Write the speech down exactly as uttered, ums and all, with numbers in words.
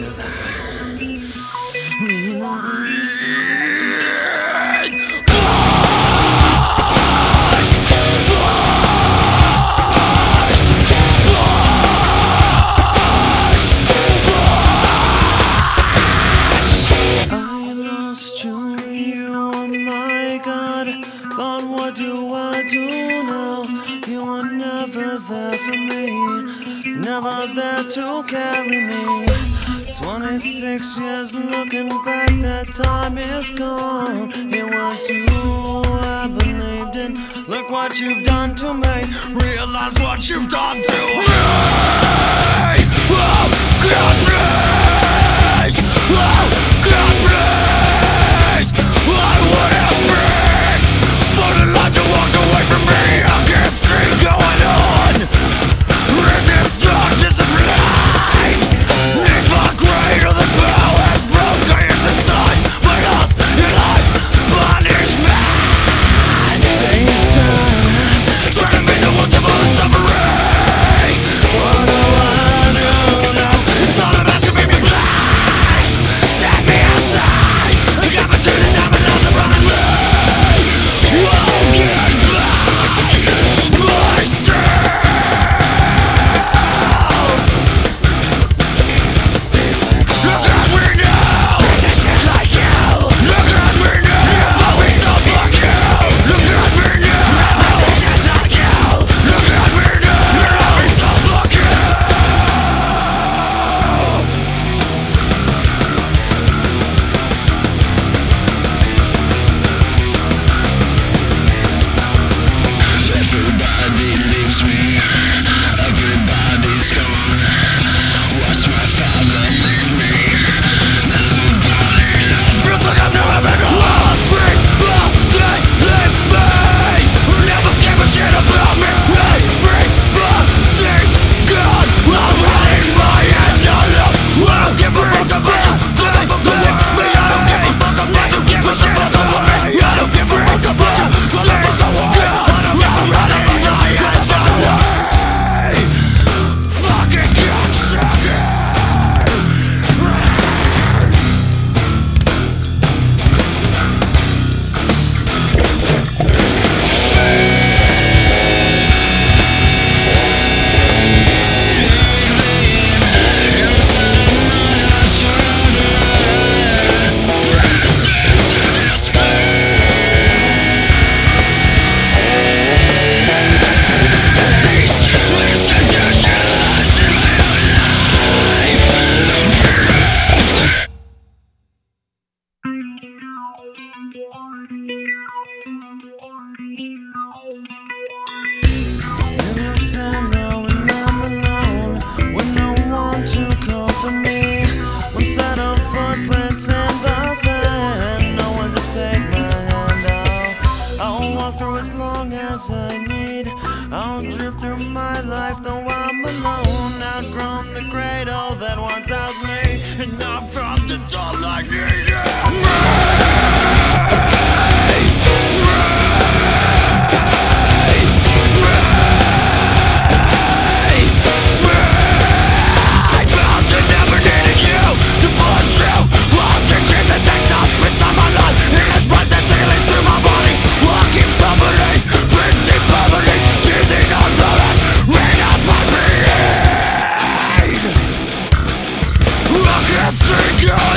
What do I do now? You were never there for me, never there to carry me. Twenty-six years looking back, that time is gone. It was you I believed in. Look what you've done to me. Realize what you've done to me. Oh, God, please. Oh, God, please. What would it be for the life that walked away from me? I can't see going on in this darkness of life. In my greater than powers, broken exercise, my loss, your lies, punishment. Takes time, trying to make the world of all the suffering. What do I do now? It's all about you, baby, please set me aside. I got me through the time and lost upon the line. Won't get by myself. Look at me now. This is shit like you. Look at me now. You've always so fuck you. Look at me now. This is shit like you. Look at me now. You're always so fuck you. Everybody leaves me, everybody's gone. Watch my father leave me. There's nobody left. Feels like I've never been alone. Free, love, they leave me. Who never gave a shit about me. Hey, free, love, days gone. I'm running my head alone. I don't give a fuck about you. Give a fuck about me. I don't give a fuck about you. Give a shit about me. I don't give a fuck about you. Days gone. I'm running my head alone. Fucking cocksucker. Stand now when I'm alone, with no one to call to me. One set of footprints in the sand, no one to take my hand out. I'll walk through as long as I need. I'll drift through my life though I'm alone. Outgrown the cradle that once housed me, and I've found it's all I needed. I can't see God.